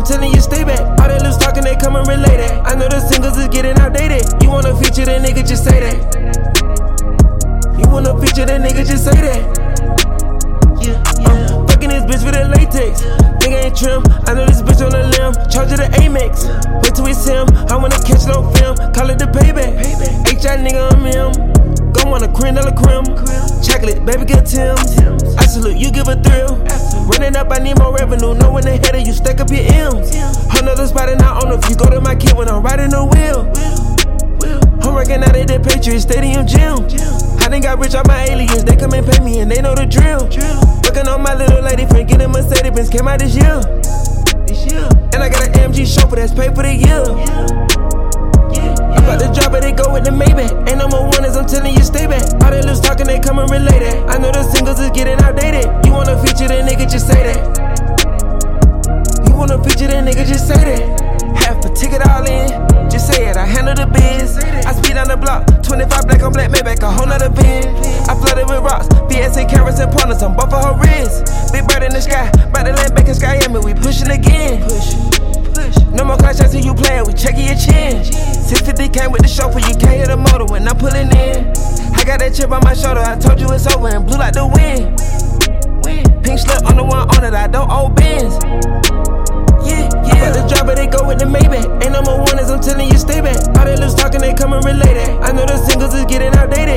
telling you stay back. All that loose talking, they come and relay that. I know the singles is getting outdated. You wanna feature that nigga, just say that. You wanna feature that nigga, just say that. Fucking this bitch with a latex. Nigga ain't trim, I know this bitch on the limb. Charge it to Amex. Wait till it's him, I wanna catch it on film. Call it the payback. H.I. nigga, I'm him. Go on a $1 creme. Chocolate, baby, get Tim. I salute, you give a thrill. Running up, I need more revenue. Know when they headed, you stack up your M's. Another spot and I own if you go to my kid when I'm riding the wheel. I'm working out at the Patriots Stadium gym. I done got rich off my alias, they come and pay me and they know the drill. Working on my little lady friend, getting Mercedes-Benz, came out this year. And I got an AMG chauffeur that's paid for the year. I'm about to drop it, they go with the Maybach. Ain't no more warnings, I'm telling you stay back. All that loose talking, they come and relay that. I know the singles is getting outdated. You wanna feature that nigga, just say that. You wanna feature that nigga, just say that. Half a ticket all in, just say it, I handle the biz. I speed on the block, 25 black on black, Maybach, a whole nother bin. I flooded with rocks, VSA cameras and partners on both of her wrists. Big bird in the sky, bout to land back in Skyami, we pushing again. No more class shots till you playin', we checking your chin. 650 came with the chauffeur, you can't hear the motor when I'm pulling in. I got that chip on my shoulder, I told you it's over and blue like the wind. Pink slip on the one on it, I don't owe Benz. I'm about to drop it, they go with the Maybach. Ain't no more warnings, I'm telling you stay back. All that loose talking, they come and relay that. I know the singles is getting outdated.